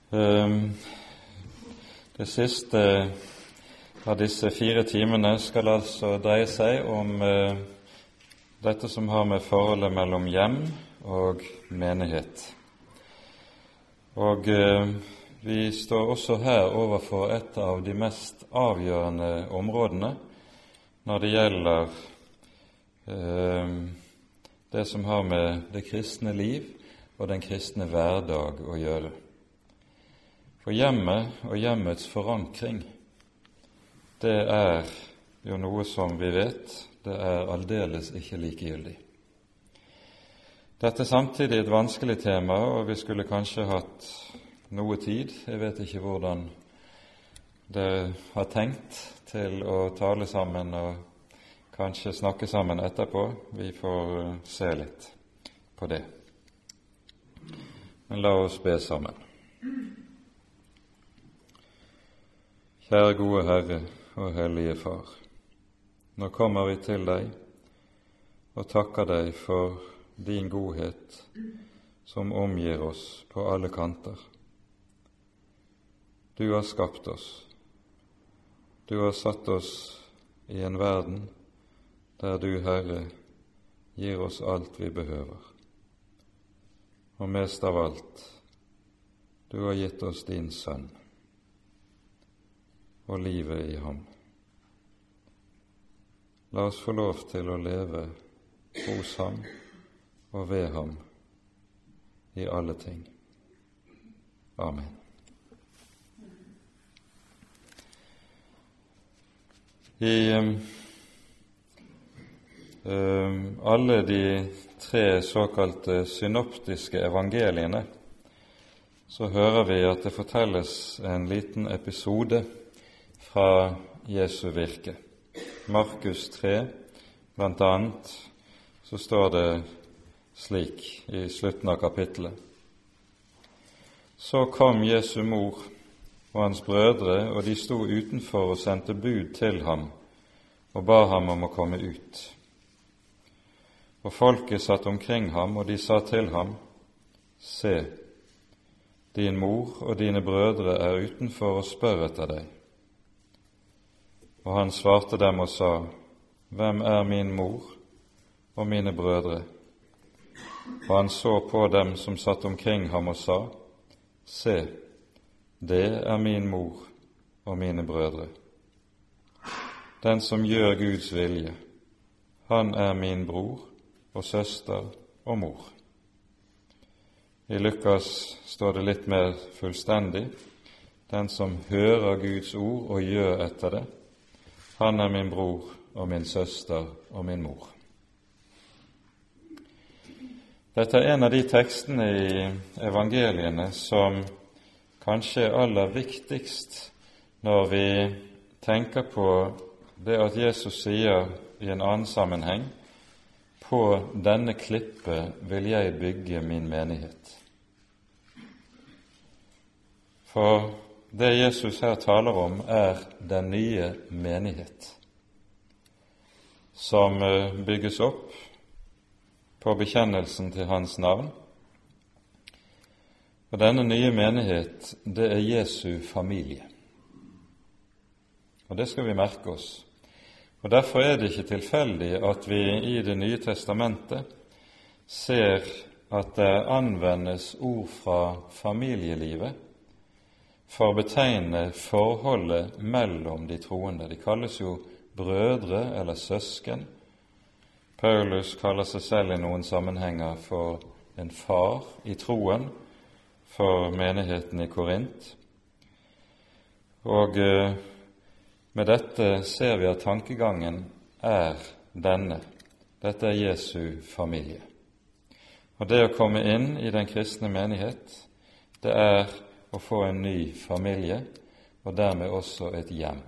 Det siste av disse 4 timene skal altså dreie seg om dette som har med forholdet mellom hjem og menighet. Og vi står også her overfor et av de mest avgjørende områdene når det gjelder det som har med det kristne liv og den kristne hverdag å gjøre. For hjemmet og hjemmets forankring, det er jo noe som vi vet, det er aldeles ikke likegyldig. Dette er samtidig et vanskelig tema, og vi skulle kanskje hatt noe tid, jeg vet ikke hvordan dere har tenkt til å tale sammen og kanskje snakke sammen etterpå. Vi får se litt på det. Men la oss be sammen. Kjære gode Herre og Hellige Far, nå kommer vi til deg og takker deg for din godhet som omgir oss på alle kanter. Du har skapt oss. Du har satt oss i en verden der du, Herre, gir oss alt vi behøver. Og mest av alt, du har gitt oss din Sønn og livet i ham. La oss få lov til å leve hos ham og ved ham i alle ting. Amen. I alle de 3 såkalte synoptiske evangeliene så hører vi at det fortelles en liten episode fra Jesu virke. Markus 3, blant annet, så står det slik i slutten av kapittelet. Så kom Jesu mor og hans brødre, og de sto utenfor og sendte bud til ham og ba ham om å komme ut. Og folket satt omkring ham, og de sa til ham, se, din mor og dine brødre er utenfor og spør etter deg. Og han svarte dem og sa, hvem er min mor og mine brødre? Og han så på dem som satt omkring ham og sa, se, det er min mor og mine brødre. Den som gjør Guds vilje, han er min bror og søster og mor. I Lukas står det litt mer fullstendig, den som hører Guds ord og gjør etter det, han er min bror og min søster og min mor. Dette er en av de tekstene i evangeliene som kanskje er aller viktigst når vi tenker på det at Jesus sier i en annen sammenheng, på denne klippe vil jeg bygge min menighet. For det Jesus her taler om, er den nye menighet, som bygges opp på bekjennelsen til hans navn. Og denne nye menighet, det er Jesu familie. Og det skal vi merke oss. Og derfor er det ikke tilfeldig at vi i Det nye testamentet ser at det anvendes ord fra familielivet for å betegne forholdet mellom de troende. De kalles jo brødre eller søsken. Paulus kaller seg selv i noen sammenhenger for en far i troen for menigheten i Korint. Og med dette ser vi at tankegangen er denne. Dette er Jesu familie. Og det å komme inn i den kristne menighet, det er å få en ny familie, og dermed også et hjem.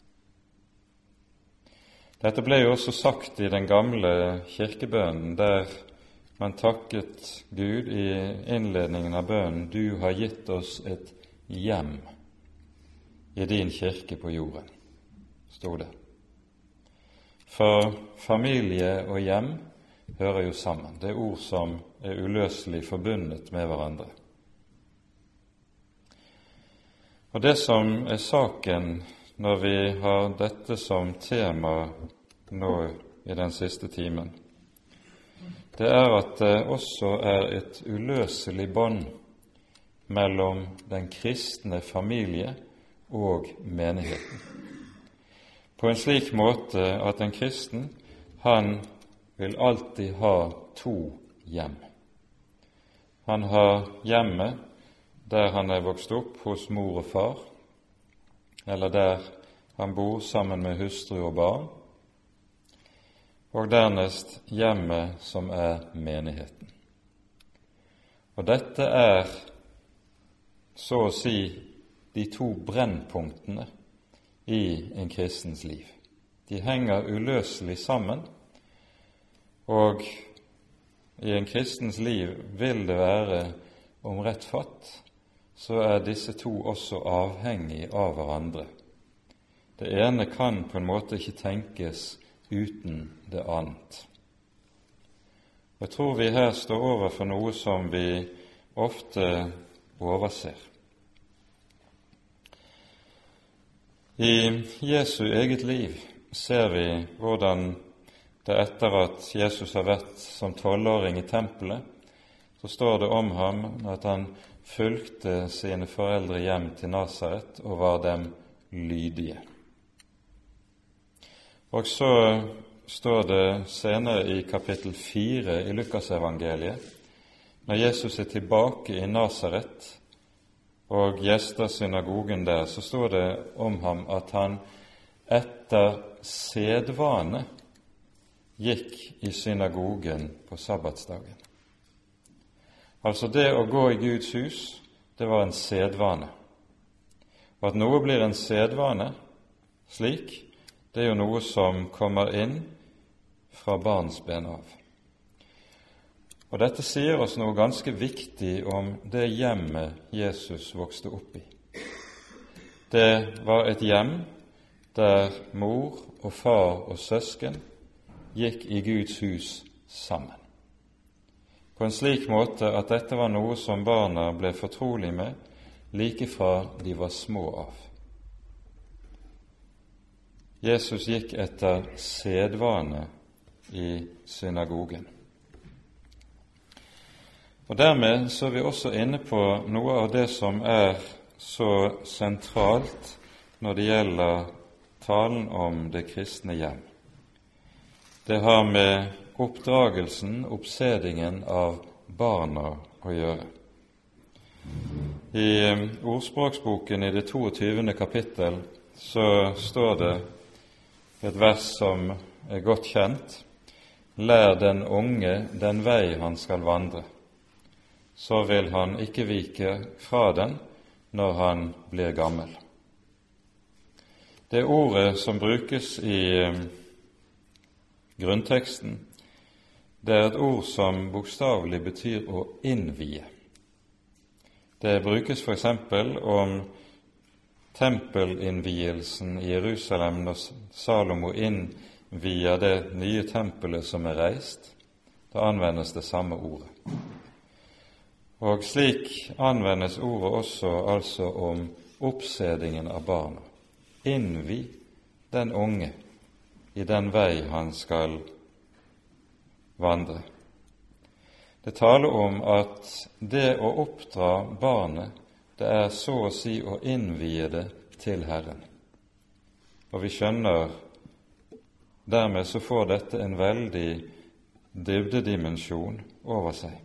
Dette ble jo også sagt i den gamle kirkebønnen, der man takket Gud i innledningen av bønnen, du har gitt oss et hjem i din kirke på jorden, stod det. For familie og hjem hører jo sammen. Det er ord som er uløselig forbundet med hverandre. Og det som er saken når vi har dette som tema nå i den siste timen, det er at det også er et uløselig bånd mellom den kristne familie og menigheten. På en slik måte at en kristen, han vil alltid ha to hjem. Han har hjemmet der han er vokst opp hos mor og far, eller der han bor sammen med hustru og barn, og dernest hjemmet som er menigheten. Og dette er så å si de to brennpunktene i en kristens liv. De henger uløselig sammen, og i en kristens liv vil det være, om rett fatt, så er disse to også avhengig av hverandre. Det ene kan på en måte ikke tenkes uten det annet. Jeg tror vi her står overfor noe som vi ofte overser. I Jesu eget liv ser vi hvordan det etter at Jesus har vært som 12-åring i tempelet, så står det om ham at han fulgte sine foreldre hjem til Nasaret og var dem lydige. Og så står det senere i kapittel 4 i Lukasevangeliet, når Jesus er tilbake i Nasaret og gjester synagogen der, så står det om ham at han etter sedvane gikk i synagogen på sabbatsdagen. Altså det å gå i Guds hus, det var en sedvane. Og at noe blir en sedvane slik, det er jo noe som kommer inn fra barnsben av. Og dette sier oss noe ganske viktig om det hjemmet Jesus vokste opp i. Det var et hjem der mor og far og søsken gikk i Guds hus sammen. På en slik måte at dette var noe som barna ble fortrolig med like fra de var små av. Jesus gikk etter sedvane i synagogen. Og dermed så er vi også inne på noe av det som er så sentralt når det gjelder talen om det kristne hjem. Det har med oppdragelsen, oppsedingen av barna å gjøre. I ordspråksboken i det 22. kapittel så står det et vers som er godt kjent: «Lær den unge den vei han skal vandre, så vil han ikke vike fra den når han blir gammel.» Det ordet som brukes i grunnteksten, det er et ord som bokstavelig betyr å innvie. Det brukes for eksempel om tempelinnvielsen i Jerusalem når Salomo innvier det nye tempelet som er reist. Da anvendes det samme ordet. Og slik anvendes ordet også altså om oppsedingen av barna. Innvi den unge i den vei han skal vandre. Det taler om at det å oppdra barnet, det er så å si å innvie det til Herren. Og vi skjønner, dermed så får dette en veldig dybdedimensjon over seg.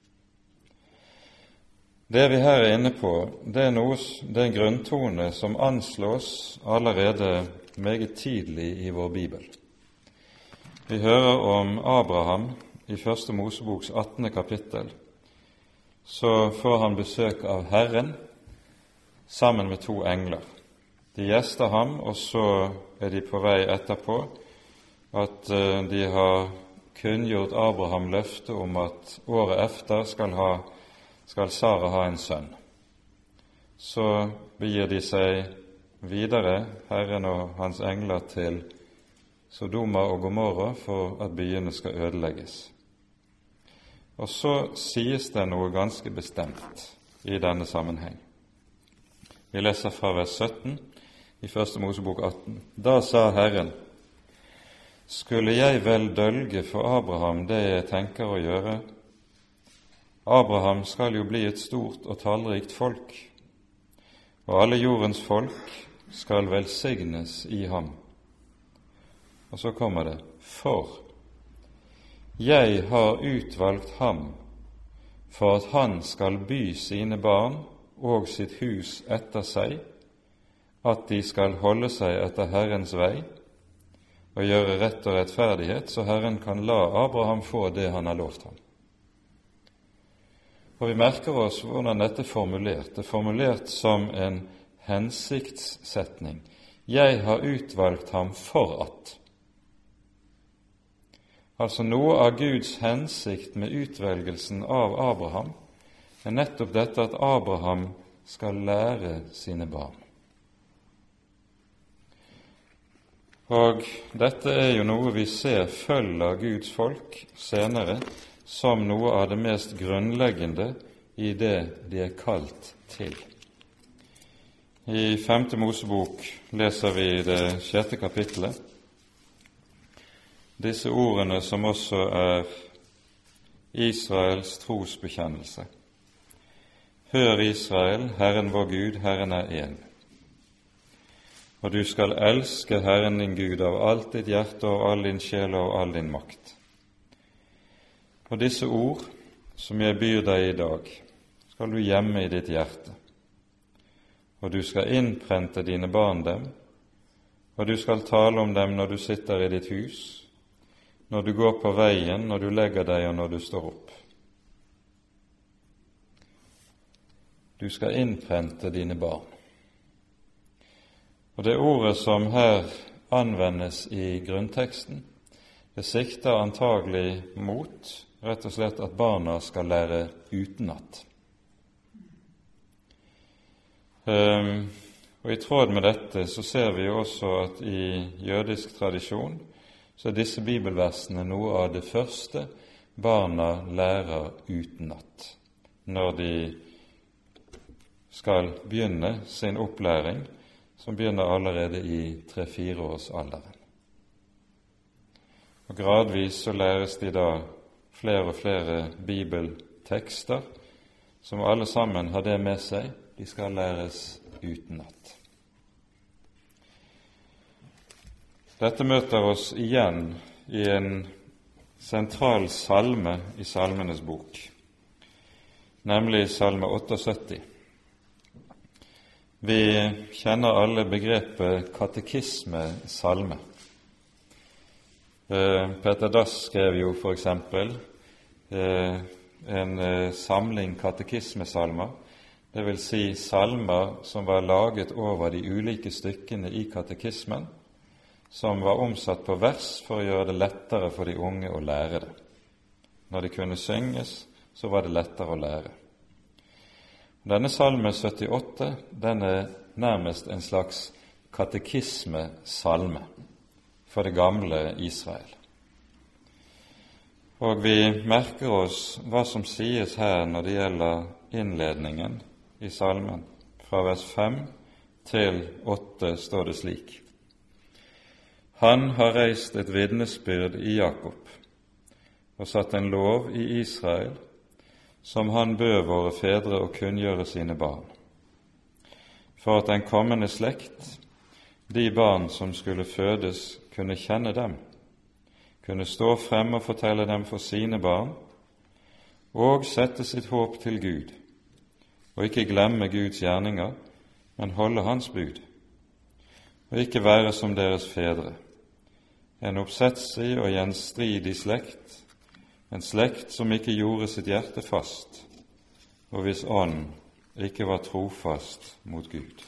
Det vi her er inne på, det er en grunntone som anslås allerede meget tidlig i vår Bibel. Vi hører om Abraham i 1. Moseboks 18. kapittel. Så får han besøk av Herren sammen med 2 engler. De gjester ham, og så er de på vei etterpå at de har kunngjort Abraham løfte om at året efter skal Sara ha en sønn. Så begir de seg videre, Herren og hans engler, til Sodoma og Gomorra for at byene skal ødelegges. Og så sies det noe ganske bestemt i denne sammenheng. Vi leser fra vers 17 i Første Mosebok 18. Da sa Herren: Skulle jeg vel dølge for Abraham det jeg tenker å gjøre? Abraham skal jo bli et stort og tallrikt folk, og alle jordens folk skal velsignes i ham. Og så kommer det: For jeg har utvalgt ham for at han skal by sine barn og sitt hus etter seg, at de skal holde seg etter Herrens vei og gjøre rett og rettferdighet, så Herren kan la Abraham få det han har lovt ham. Og vi merker oss hvordan dette er formulert. Det er formulert som en hensiktssetning. Jeg har utvalgt ham for at. Altså noe av Guds hensikt med utvelgelsen av Abraham er nettopp dette at Abraham skal lære sine barn. Og dette er jo noe vi ser følger Guds folk senere som noe av det mest grunnleggende i det de er kalt til. I 5. Mosebok leser vi det 6. kapittelet disse ordene som også er Israels trosbekjennelse. Hør, Israel, Herren vår Gud, Herren er én. Og du skal elske Herren din Gud av alt ditt hjerte og all din sjel og all din makt. Og disse ord som jeg byr deg i dag, skal du gjemme i ditt hjerte. Og du skal innprente dine barn dem, og du skal tale om dem når du sitter i ditt hus, når du går på veien, når du legger deg og når du står opp. Du skal innprente dine barn. Og det ordet som her anvendes i grunnteksten, det sikter antagelig mot rett og slett at barna skal lære utenat. Og i tråd med dette så ser vi også at i jødisk tradisjon så er disse bibelversene noe av det første barna lærer utenat når de skal begynne sin opplæring, som begynner allerede i 3-4 års alderen. Og gradvis så læres de da flere og flere bibeltekster, som alle sammen har det med seg, de skal læres utenat. Dette møter oss igjen i en sentral salme i Salmenes bok, nemlig salme 78. Vi kjenner alle begrepet katekisme-salme. Peter Dass skrev jo for eksempel en samling katekismesalmer, det vil si salmer som var laget over de ulike stykkene i katekismen, som var omsatt på vers for å gjøre det lettere for de unge å lære det. Når de kunne synges, så var det lettere å lære. Denne salme 78, den er nærmest en slags katekisme-salme for det gamle Israel. Og vi merker oss hva som sies her når det gjelder innledningen i salmen. Fra vers 5 til 8 står det slik: Han har reist et vitnesbyrd i Jakob og satt en lov i Israel, som han bød våre fedre å kunngjøre sine barn, for at den kommende slekt, de barn som skulle fødes, kunne kjenne dem, kunne stå frem og fortelle dem for sine barn, og sette sitt håp til Gud, og ikke glemme Guds gjerninger, men holde hans bud, og ikke være som deres fedre, en oppsetsig og gjenstridig slekt, en slekt som ikke gjorde sitt hjerte fast, og hvis ånd ikke var trofast mot Gud.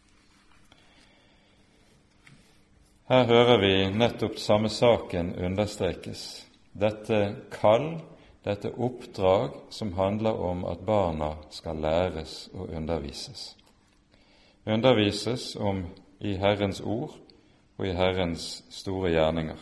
Her hører vi nettopp samme saken understrekes. Dette kall, dette oppdrag som handler om at barna skal læres og undervises. Undervises om i Herrens ord og i Herrens store gjerninger.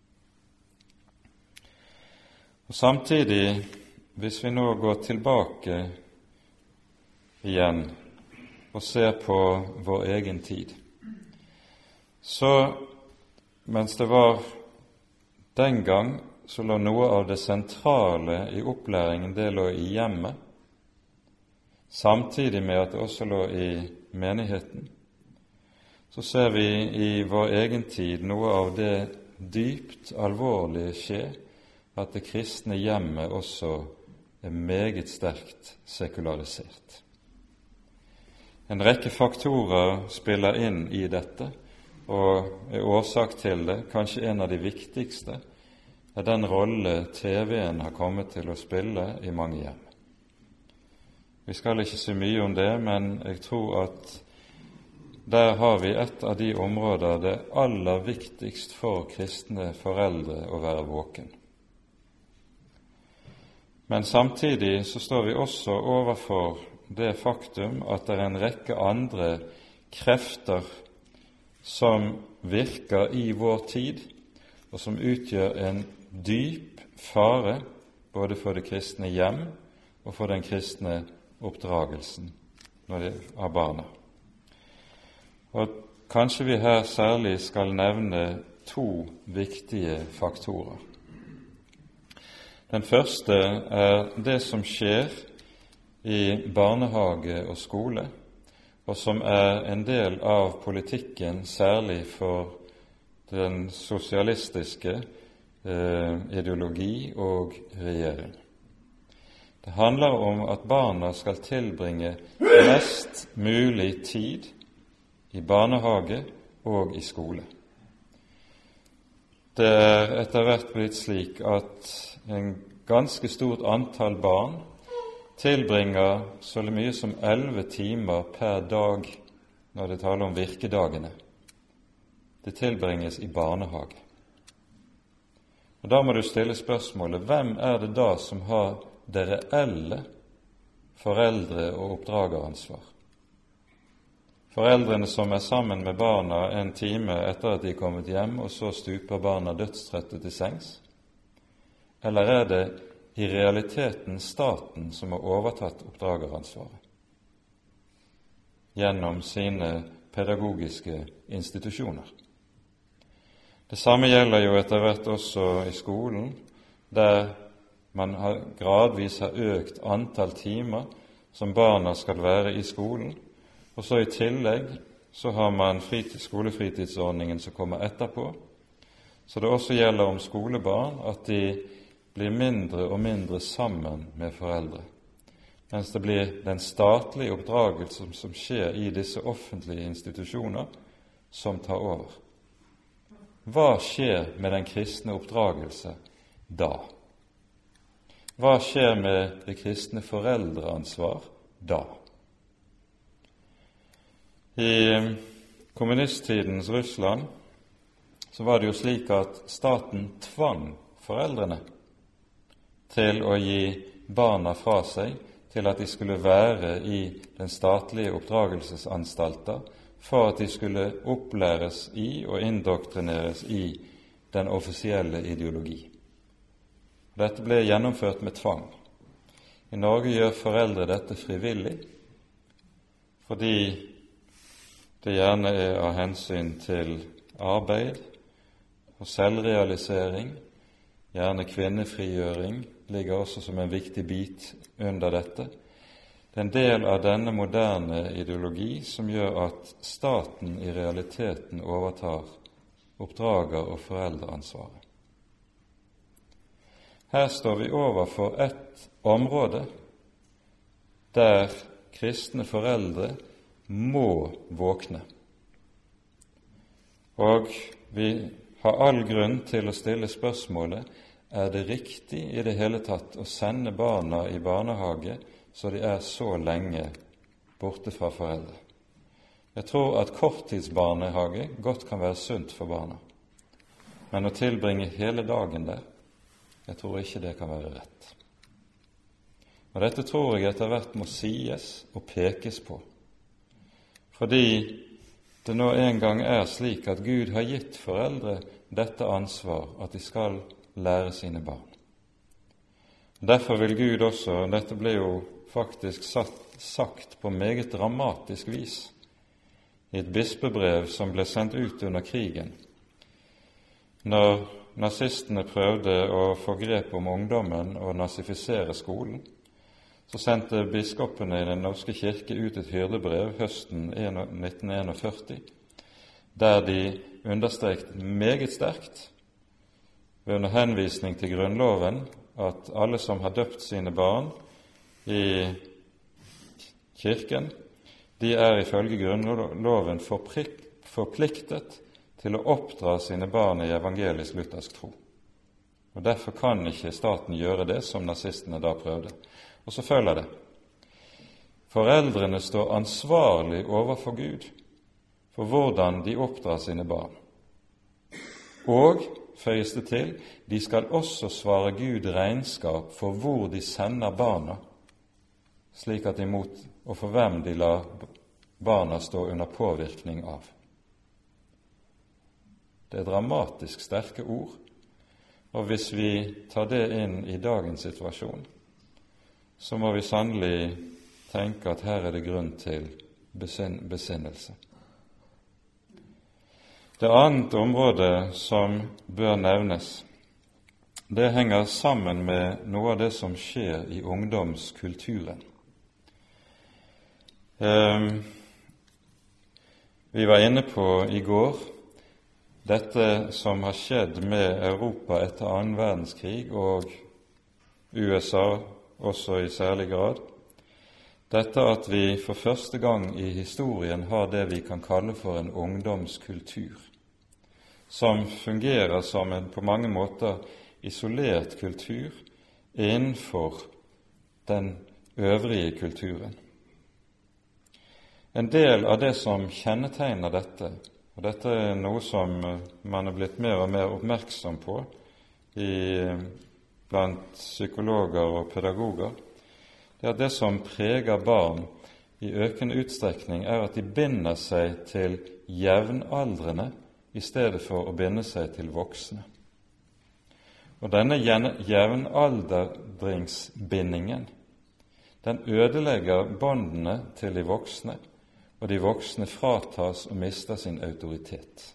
Og samtidig, hvis vi nå går tilbake igjen og ser på vår egen tid, så mens det var den gang, så lå noe av det sentrale i opplæringen, det lå i hjemmet, samtidig med at det også lå i menigheten. Så ser vi i vår egen tid noe av det dypt alvorlige skje, at det kristne hjemmet også er meget sterkt sekularisert. En rekke faktorer spiller inn i dette, og er årsak til det. Kanskje en av de viktigste er den rolle TV-en har kommet til å spille i mange hjem. Vi skal ikke si mye om det, men jeg tror at der har vi et av de områder det er aller viktigst for kristne foreldre å være våken. Men samtidig så står vi også overfor det faktum at det er en rekke andre krefter som virker i vår tid, og som utgjør en dyp fare både for det kristne hjem og for den kristne oppdragelsen av barna. Og kanskje vi her særlig skal nevne to viktige faktorer. Den første er det som skjer i barnehage og skole, og som er en del av politikken, særlig for den sosialistiske ideologi og regjering. Det handler om at barna skal tilbringe mest mulig tid i barnehage og i skole. Det er etter hvert blitt slik at en ganske stort antall barn tilbringer så mye som 11 timer per dag når det taler om virkedagene. Det tilbringes i barnehage. Og da må du stille spørsmålet, hvem er det da som har det reelle foreldre- og oppdrageransvar? Foreldrene som er sammen med barna en time etter at de er kommet hjem, og så stuper barna dødstrøtte til sengs? Eller er det i realiteten staten som har overtatt oppdrageransvaret gjennom sine pedagogiske institusjoner? Det samme gjelder jo etter hvert også i skolen, der man gradvis har økt antall timer som barna skal være i skolen, og så i tillegg så har man skolefritidsordningen som kommer etterpå. Så det også gjelder om skolebarn at de blir mindre og mindre sammen med foreldre, mens det blir den statlige oppdragelsen som skjer i disse offentlige institusjoner, som tar over. Hva skjer med den kristne oppdragelse da? Hva skjer med det kristne foreldreansvar da? I kommunisttidens Russland så var det jo slik at staten tvang foreldrene til å gi barna fra seg, til at de skulle være i den statlige oppdragelsesanstalter, for at de skulle opplæres i og indoktrineres i den offisielle ideologi. Dette ble gjennomført med tvang. I Norge gjør foreldre dette frivillig, fordi det gjerne er av hensyn til arbeid og selvrealisering, gjerne kvinnefrigjøring ligger også som en viktig bit under dette. Det er en del av denne moderne ideologi som gjør at staten i realiteten overtar oppdrager- og foreldreansvaret. Her står vi overfor et område der kristne foreldre må våkne. Og vi har all grunn til å stille spørsmålet, er det riktig i det hele tatt å sende barna i barnehage så de er så lenge borte fra foreldre? Jeg tror at korttidsbarnehage godt kan være sunt for barna, men å tilbringe hele dagen der, jeg tror ikke det kan være rett. Og dette tror jeg etter hvert må sies og pekes på, fordi det nå en gang er slik at Gud har gitt foreldre dette ansvar, at de skal lære sine barn. Derfor vil Gud også, dette ble jo faktisk sagt på meget dramatisk vis i et bispebrev som ble sendt ut under krigen, når nazistene prøvde å få grep om ungdommen og nazifisere skolen. Så sendte biskopene i Den norske kirke ut et hyrdebrev høsten 1941, der de understreket meget sterkt, under henvisning til Grunnloven, at alle som har døpt sine barn i kirken, de er ifølge Grunnloven forpliktet til å oppdra sine barn i evangelisk-luthersk tro. Og derfor kan ikke staten gjøre det som nazistene da prøvde. Og så følger det: foreldrene står ansvarlig overfor Gud for hvordan de oppdrar sine barn. Og, føyes det til, de skal også svare Gud regnskap for hvor de sender barna, slik at imot og for hvem de lar barna stå under påvirkning av. Det er dramatisk sterke ord, og hvis vi tar det inn i dagens situasjon, så må vi sannelig tenke at her er det grunn til besinnelse. Det annet område som bør nevnes, det henger sammen med noe av det som skjer i ungdomskulturen. Vi var inne på i går dette som har skjedd med Europa etter annen verdenskrig og USA også i særlig grad. Dette at vi for første gang i historien har det vi kan kalle for en ungdomskultur, som fungerer som en på mange måter isolert kultur innenfor den øvrige kulturen. En del av det som kjennetegner dette, og dette er noe som man er blitt mer og mer oppmerksom på blant psykologer og pedagoger, det er at det som preger barn i økende utstrekning, er at de binder seg til jevnaldrende i stedet for å binde seg til voksne. Og denne jevnaldringsbindingen, den ødelegger båndene til de voksne, og de voksne fratas og mister sin autoritet.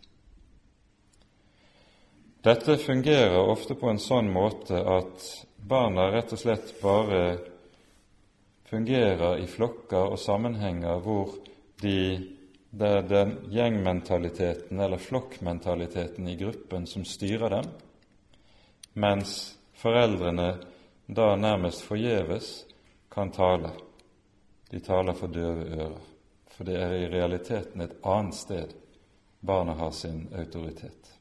Dette fungerer ofte på en sånn måte at barna rett og slett bare fungerer i flokker og sammenhenger hvor det er den gjengmentaliteten eller flokkmentaliteten i gruppen som styrer dem, mens foreldrene da nærmest forgjeves kan tale. De taler for døve ører, for det er i realiteten et annet sted barna har sin autoritet.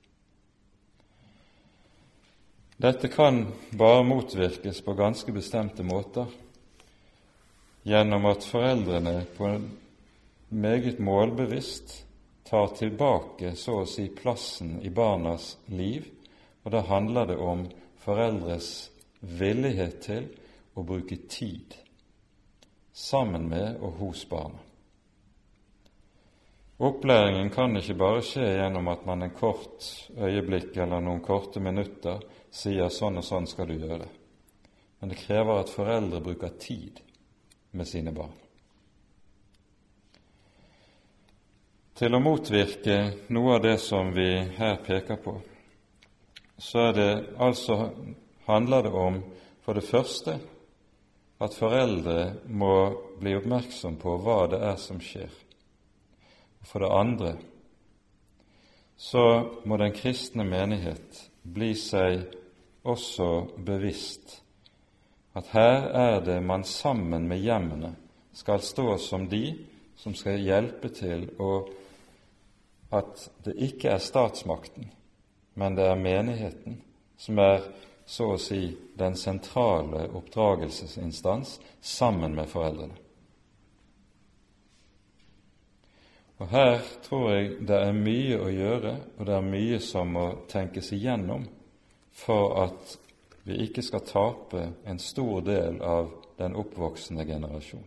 Dette kan bare motvirkes på ganske bestemte måter, gjennom at foreldrene på en meget målbevisst tar tilbake så å si plassen i barnas liv, og da handler det om foreldres villighet til å bruke tid sammen med og hos barna. Opplæringen kan ikke bare skje gjennom at man en kort øyeblikk eller noen korte minutter sier sånn og sånn skal du gjøre det, men det krever at foreldre bruker tid med sine barn. Til å motvirke noe av det som vi her peker på, så handler det om for det første at foreldre må bli oppmerksom på hva det er som skjer. For det andre så må den kristne menighet bli seg også bevisst at her er det man sammen med hjemmene skal stå som de som skal hjelpe til at det ikke er statsmakten, men det er menigheten som er så å si den sentrale oppdragelsesinstans sammen med foreldrene. Og her tror jeg det er mye å gjøre, og det er mye som må tenkes igjennom for at vi ikke skal tape en stor del av den oppvoksende generasjon.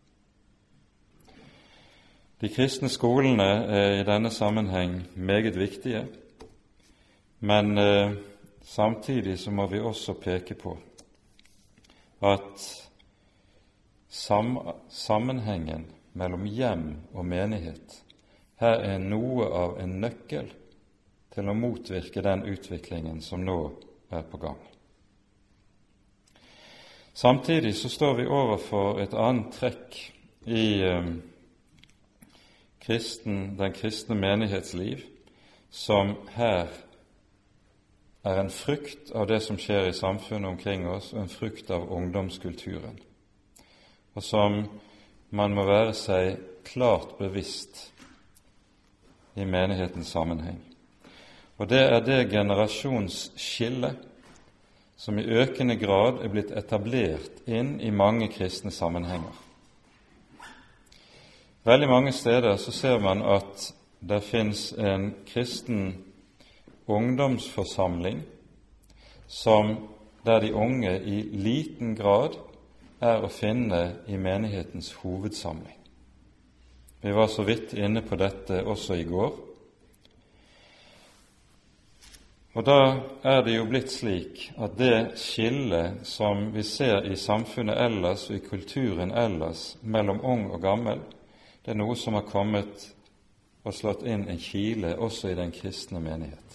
De kristne skolene er i denne sammenheng meget viktige, men samtidig så må vi også peke på at sammenhengen mellom hjem og menighet her er noe av en nøkkel til å motvirke den utviklingen som nå er på gang. Samtidig så står vi overfor et annet trekk i den kristne menighetsliv, som her er en frukt av det som skjer i samfunnet omkring oss, og en frukt av ungdomskulturen, og som man må være seg klart bevisst i menighetens sammenheng. Og det er det generasjonsskille som i økende grad er blitt etablert inn i mange kristne sammenhenger. Veldig mange steder så ser man at det finnes en kristen ungdomsforsamling der de unge i liten grad er å finne i menighetens hovedsamling. Vi var så vidt inne på dette også i går. Og da er det jo blitt slik at det skillet som vi ser i samfunnet ellers og i kulturen ellers mellom ung og gammel, det er noe som har kommet og slått inn en kile også i den kristne menighet.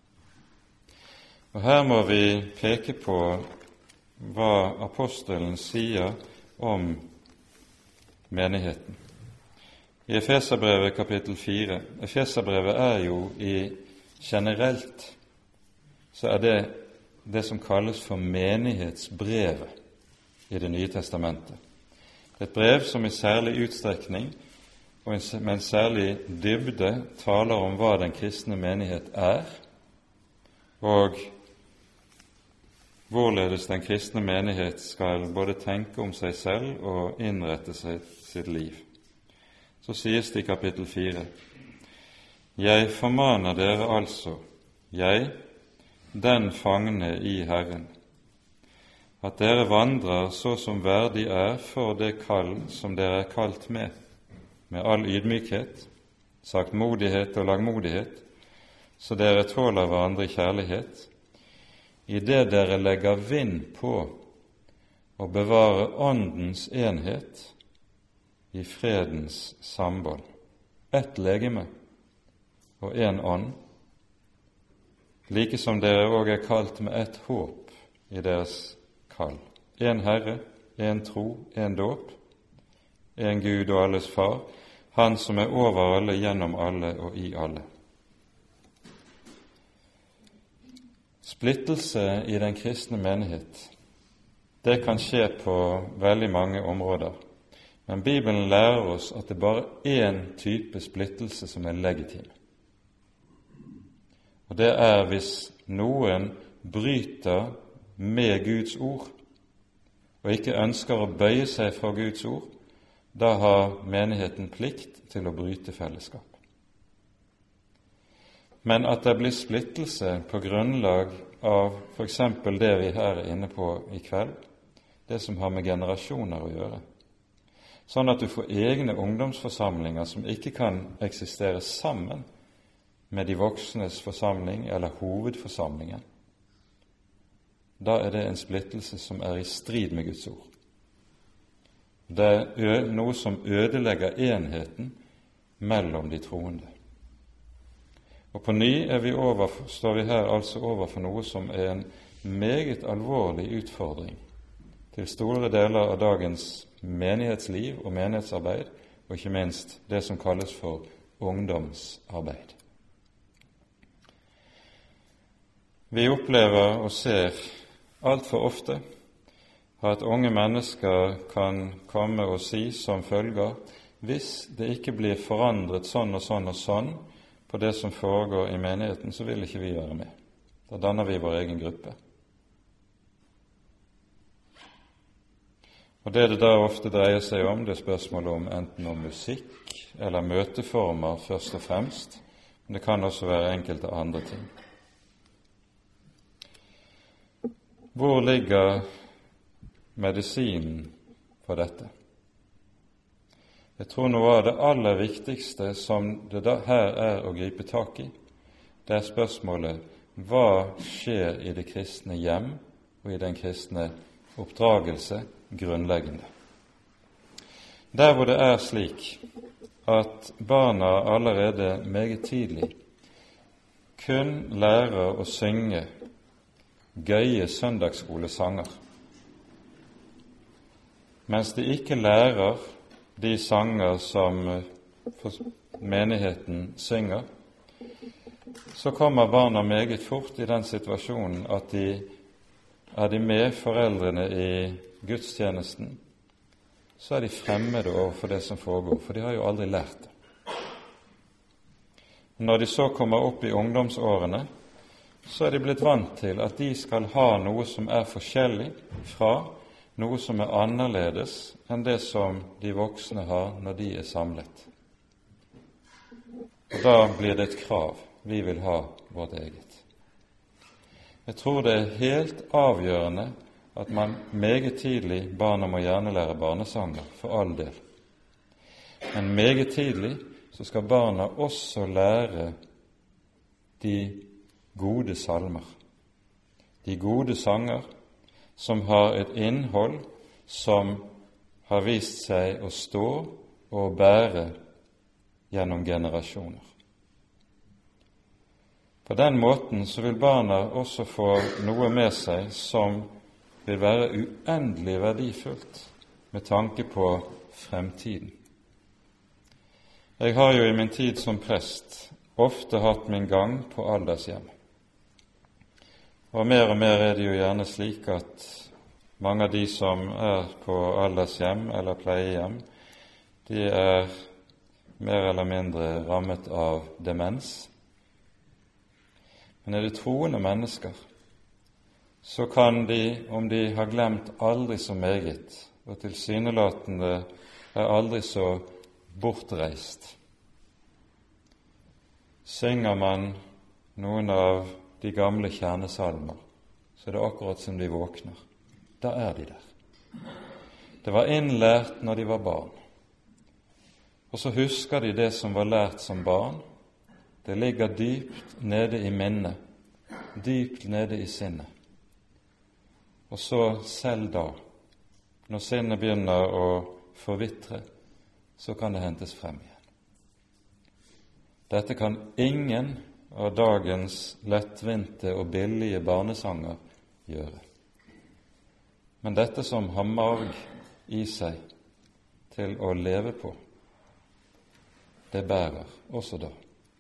Og her må vi peke på hva apostelen sier om menigheten. I Efeserbrevet kapittel 4, Efeserbrevet er jo generelt, så er det som kalles for menighetsbrevet i Det nye testamentet. Et brev som i særlig utstrekning og med en særlig dybde taler om hva den kristne menighet er, og hvorledes den kristne menighet skal både tenke om seg selv og innrette sitt liv. Så sies det i kapittel 4: Jeg formaner dere altså, jeg, den fangne i Herren, at dere vandrer så som verdig er for det kall som dere er kalt med all ydmykhet, saktmodighet og langmodighet, så dere tåler hverandre i kjærlighet, i det dere legger vind på å bevare åndens enhet i fredens sambånd. Ett legeme og en ånd, like som dere også er kalt med ett håp i deres kall. En Herre, en tro, en dåp, en Gud og alles Far, Han som er over alle, gjennom alle og i alle. Splittelse i den kristne menighet, det kan skje på veldig mange områder, men Bibelen lærer oss at det bare er én type splittelse som er legitim. Og det er hvis noen bryter med Guds ord og ikke ønsker å bøye seg for Guds ord. Da har menigheten plikt til å bryte fellesskap. Men at det blir splittelse på grunnlag av for eksempel det vi her er inne på i kveld, det som har med generasjoner å gjøre, sånn at du får egne ungdomsforsamlinger som ikke kan eksistere sammen med de voksnes forsamling eller hovedforsamlingen, da er det en splittelse som er i strid med Guds ord. Det er noe som ødelegger enheten mellom de troende. Og på ny står vi her altså overfor noe som er en meget alvorlig utfordring til store deler av dagens menighetsliv og menighetsarbeid, og ikke minst det som kalles for ungdomsarbeid. Vi opplever og ser altfor ofte at unge mennesker kan komme og si som følger: hvis det ikke blir forandret sånn og sånn og sånn på det som foregår i menigheten, så vil ikke vi være med. Da danner vi vår egen gruppe. Og det da ofte dreier seg om, det er spørsmål om enten om musikk eller møteformer først og fremst, men det kan også være enkelte andre ting. Hvor ligger medisinen på dette? Jeg tror noe av det aller viktigste som det her er å gripe tak i, det er spørsmålet: hva skjer i det kristne hjem og i den kristne oppdragelse grunnleggende. Der hvor det er slik at barna allerede meget tidlig kun lærer å synge gøye søndagsskolesanger, mens de ikke lærer de sanger som menigheten synger, så kommer barna meget fort i den situasjonen at er de med foreldrene i gudstjenesten, så er de fremmede overfor det som foregår, for de har jo aldri lært det. Når de så kommer opp i ungdomsårene, så er de blitt vant til at de skal ha noe som er forskjellig fra noe som er annerledes enn det som de voksne har når de er samlet. Og da blir det et krav. Vi vil ha vårt eget. Jeg tror det er helt avgjørende at man meget tidlig, barna må gjerne lære barnesanger, for all del. Men meget tidlig så skal barna også lære de gode salmer. De gode sanger som har et innhold som har vist seg å stå og bære gjennom generasjoner. På den måten så vil barna også få noe med seg som vil være uendelig verdifullt med tanke på fremtiden. Jeg har jo i min tid som prest ofte hatt min gang på aldershjem. Og mer er det jo gjerne slik at mange av de som er på aldershjem eller pleiehjem, de er mer eller mindre rammet av demens. Men er det troende mennesker, så kan de, om de har glemt aldri så meget, og tilsynelatende er aldri så bortreist, synger man noen av de gamle kjernesalmer, så er det akkurat som de våkner. Da er de der. Det var innlært når de var barn. Og så husker de det som var lært som barn. Det ligger dypt nede i minnet, dypt nede i sinnet. Og så selv da, når sinnet begynner å forvitre, så kan det hentes frem igjen. Dette kan ingen av dagens lettvinte og billige barnesanger gjøre. Men dette som har marg i seg til å leve på, det bærer også da.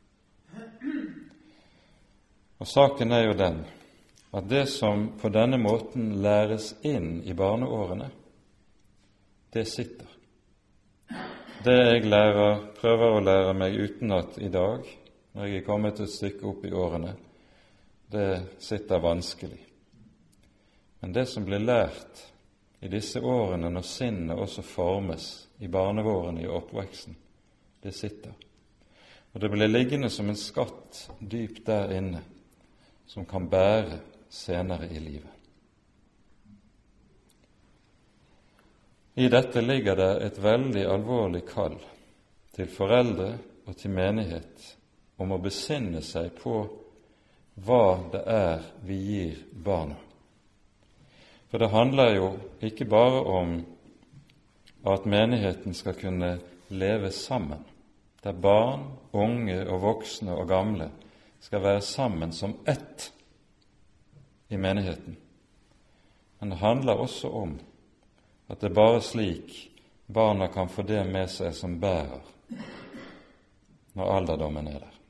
Og saken er jo den at det som på denne måten læres inn i barneårene, det sitter. Det jeg prøver å lære meg utenat i dag, når jeg er kommet et stykke opp i årene, det sitter vanskelig. Men det som blir lært i disse årene når sinnet også formes i barnevårene i oppveksten, det sitter. Og det blir liggende som en skatt dypt der inne, som kan bære senere i livet. I dette ligger det et veldig alvorlig kall til foreldre og til menighet om å besinne seg på hva det er vi gir barna. For det handler jo ikke bare om at menigheten skal kunne leve sammen, der barn, unge og voksne og gamle skal være sammen som ett i menigheten. Men det handler også om at det er bare slik barna kan få det med seg som bærer når alderdommen er der.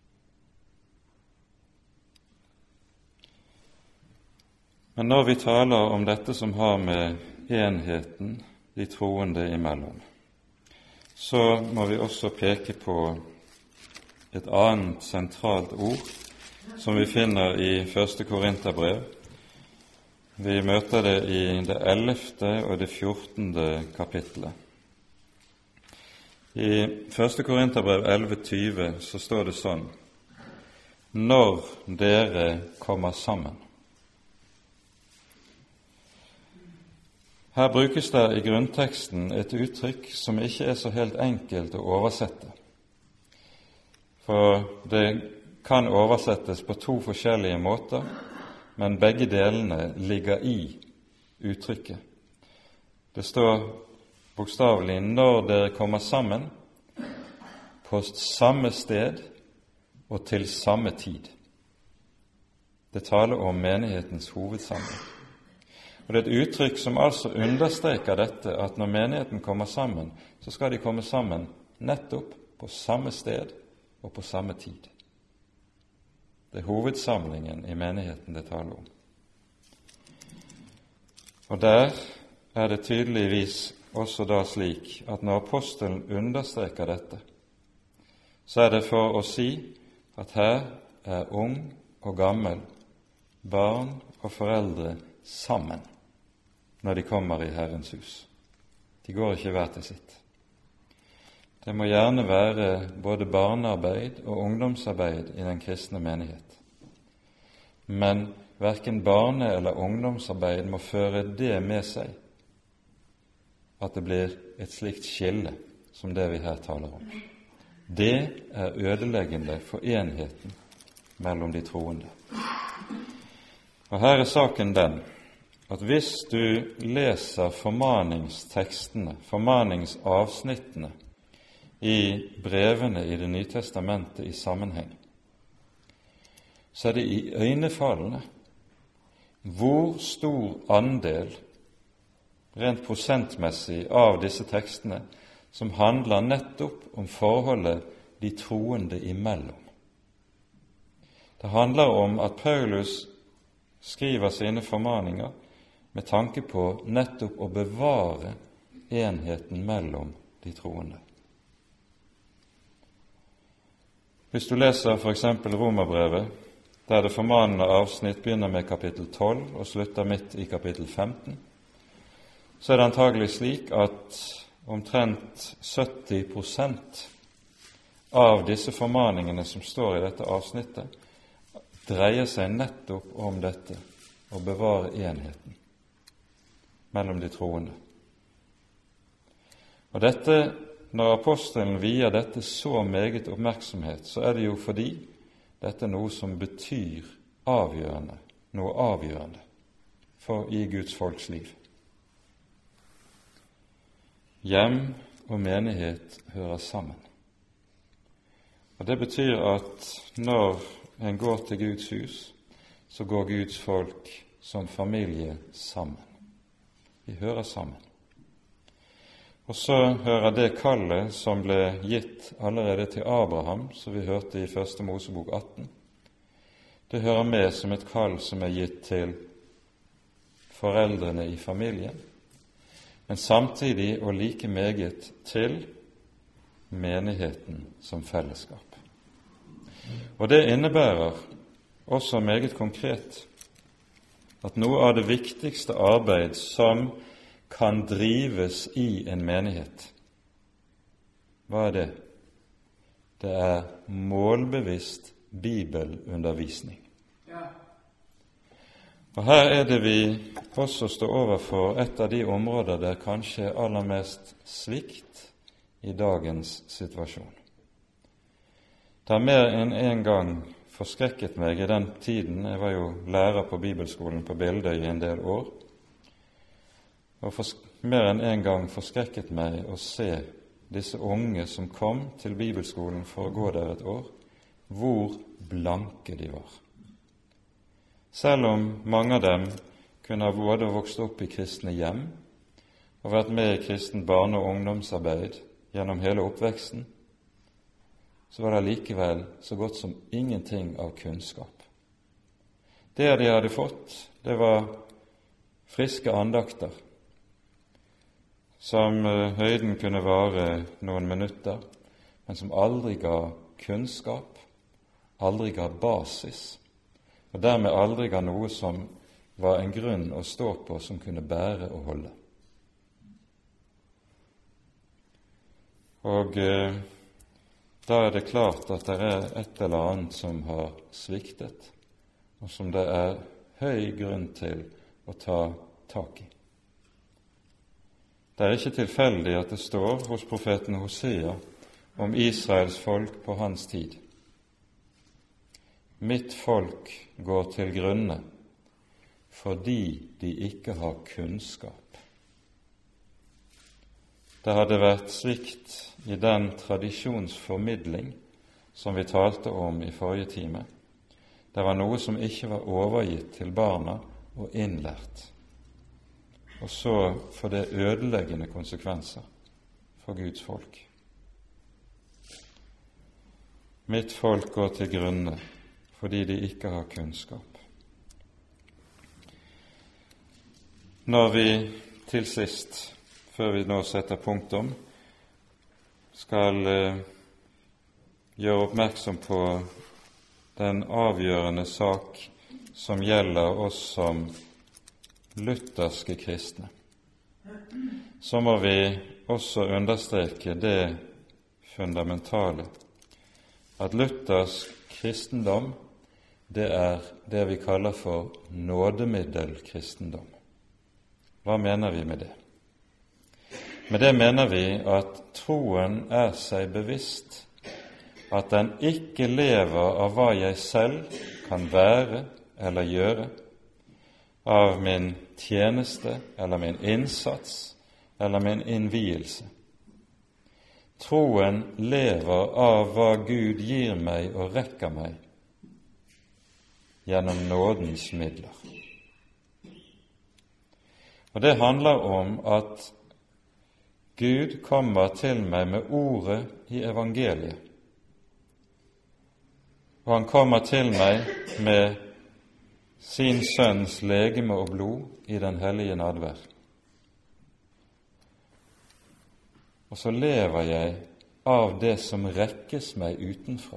Men når vi taler om dette som har med enheten de troende imellom, så må vi også peke på et annet sentralt ord som vi finner i 1. Korinterbrev. Vi møter det i det 11. og det 14. kapittelet. I 1. Korinterbrev 11,20 så står det sånn: når dere kommer sammen. Her brukes det i grunnteksten et uttrykk som ikke er så helt enkelt å oversette. For det kan oversettes på to forskjellige måter, men begge delene ligger i uttrykket. Det står bokstavelig 'når dere kommer sammen på samme sted og til samme tid'. Det taler om menighetens hovedsamling. Og det er et uttrykk som altså understreker dette, at når menigheten kommer sammen, så skal de komme sammen nettopp på samme sted og på samme tid. Det er hovedsamlingen i menigheten det taler om. Og der er det tydeligvis også da slik at når apostelen understreker dette, så er det for å si at her er ung og gammel, barn og foreldre sammen når de kommer i Herrens hus. De går ikke hver til sitt. Det må gjerne være både barnearbeid og ungdomsarbeid i den kristne menighet. Men hverken barne- eller ungdomsarbeid må føre det med seg at det blir et slikt skille som det vi her taler om. Det er ødeleggende for enheten mellom de troende. Og her er saken den at hvis du leser formaningstekstene, formaningsavsnittene i brevene i Det nye testamentet i sammenheng, så er det iøynefallende hvor stor andel rent prosentmessig av disse tekstene som handler nettopp om forholdet de troende imellom. Det handler om at Paulus skriver sine formaninger med tanke på nettopp å bevare enheten mellom de troende. Hvis du leser for eksempel Romerbrevet, der det formanende avsnitt begynner med kapittel 12 og slutter midt i kapittel 15, så er det antagelig slik at omtrent 70% av disse formaningene som står i dette avsnittet, dreier seg nettopp om dette, å bevare enheten mellom de troende. Og dette, når apostelen vier dette så meget oppmerksomhet, så er det jo fordi dette er noe som betyr avgjørende, noe avgjørende i Guds folks liv. Hjem og menighet hører sammen. Og det betyr at når en går til Guds hus, så går Guds folk som familie sammen. Vi hører sammen. Og så hører det kallet som ble gitt allerede til Abraham, som vi hørte i 1. Mosebok 18. Det hører med som et kall som er gitt til foreldrene i familien, men samtidig og like meget til menigheten som fellesskap. Og det innebærer også meget konkret at noe av det viktigste arbeid som kan drives i en menighet, hva er det? Det er målbevisst bibelundervisning. Og her er det vi også står overfor et av de områder der kanskje er aller mest svikt i dagens situasjon. Det har mer enn en gang forskrekket meg i den tiden. Jeg var jo lærer på bibelskolen på Bildøy i en del år, og mer enn en gang forskrekket meg å se disse unge som kom til bibelskolen for å gå der et år, hvor blanke de var. Selv om mange av dem kunne ha både vokst opp i kristne hjem og vært med i kristen barne- og ungdomsarbeid gjennom hele oppveksten, så var det likevel så godt som ingenting av kunnskap. Det de hadde fått, det var friske andakter, som høyden kunne vare noen minutter, men som aldri ga kunnskap, aldri ga basis, og dermed aldri ga noe som var en grunn å stå på som kunne bære og holde. Og da er det klart at det er et eller annet som har sviktet, og som det er høy grunn til å ta tak i. Det er ikke tilfeldig at det står hos profeten Hosea om Israels folk på hans tid: Mitt folk går til grunne, fordi de ikke har kunnskap. Det hadde vært svikt i den tradisjonsformidling som vi talte om i forrige time. Det var noe som ikke var overgitt til barna og innlært, og så får det ødeleggende konsekvenser for Guds folk. Mitt folk går til grunne fordi de ikke har kunnskap. Når vi til sist, før vi nå setter punktum, skal gjøre oppmerksom på den avgjørende sak som gjelder oss som lutherske kristne, så må vi også understreke det fundamentale, at luthersk kristendom, det er det vi kaller for nådemiddelkristendom. Hva mener vi med det? Med det mener vi at troen er seg bevisst at den ikke lever av hva jeg selv kan være eller gjøre, av min tjeneste eller min innsats eller min innvielse. Troen lever av hva Gud gir meg og rekker meg gjennom nådens midler. Og det handler om at Gud kommer til meg med ordet i evangeliet, og han kommer til meg med sin sønns legeme og blod i den hellige nadvær. Og så lever jeg av det som rekkes meg utenfra.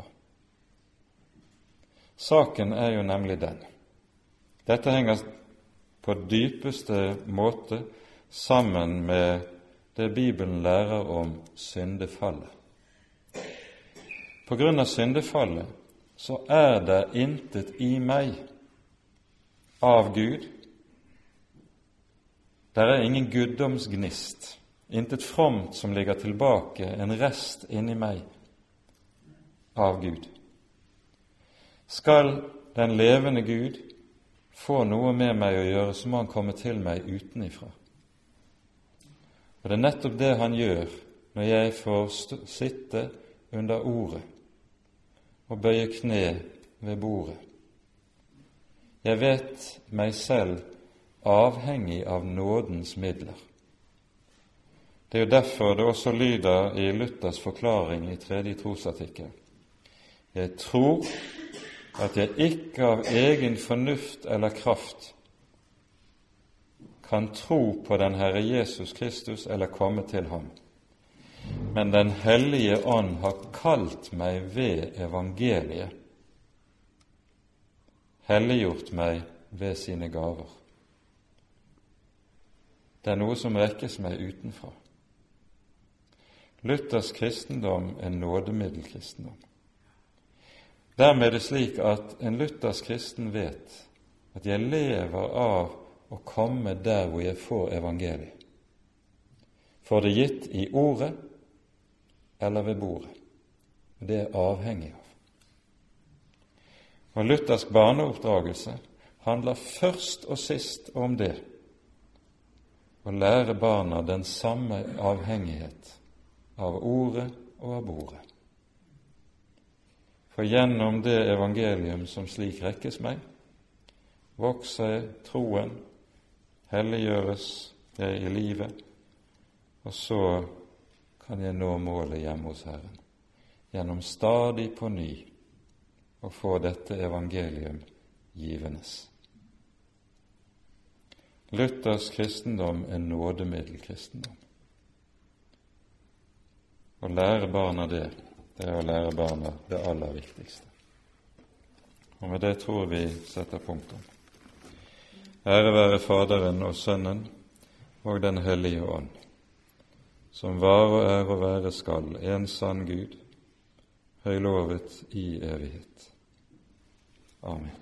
Saken er jo nemlig den. Dette henger på dypeste måte sammen med det Bibelen lærer om syndefallet. På grunn av syndefallet så er det intet i meg av Gud. Der er ingen guddomsgnist, intet fromt som ligger tilbake, en rest inni meg av Gud. Skal den levende Gud få noe med meg å gjøre, så må han komme til meg utenifra. Og det er nettopp det han gjør når jeg får sitte under ordet og bøye kne ved bordet. Jeg vet meg selv avhengig av nådens midler. Det er jo derfor det også lyder i Luthers forklaring i 3. trosartikkel: Jeg tror at jeg ikke av egen fornuft eller kraft kan tro på den Herre Jesus Kristus eller komme til ham, men Den hellige ånd har kalt meg ved evangeliet, helliggjort meg ved sine gaver. Det er noe som rekkes meg utenfra. Luthers kristendom er nådemiddelkristendom. Dermed er det slik at en luthersk kristen vet at jeg lever av å komme der hvor jeg får evangeliet. Får det gitt i ordet eller ved bordet. Det er avhengig av. Og luthersk barneoppdragelse handler først og sist om det, å lære barna den samme avhengighet av ordet og av bordet. For gjennom det evangelium som slik rekkes meg, vokser troen, helliggjøres jeg i livet, og så kan jeg nå målet hjemme hos Herren, gjennom stadig på ny å få dette evangelium givendes. Luthers kristendom er nådemiddelkristendom. Å lære barna det er å lære barna det aller viktigste. Og med det tror vi setter punktum. Ære være Faderen og Sønnen og Den hellige ånd, som var og er og være skal, en sann Gud, høylovet i evighet. Amen.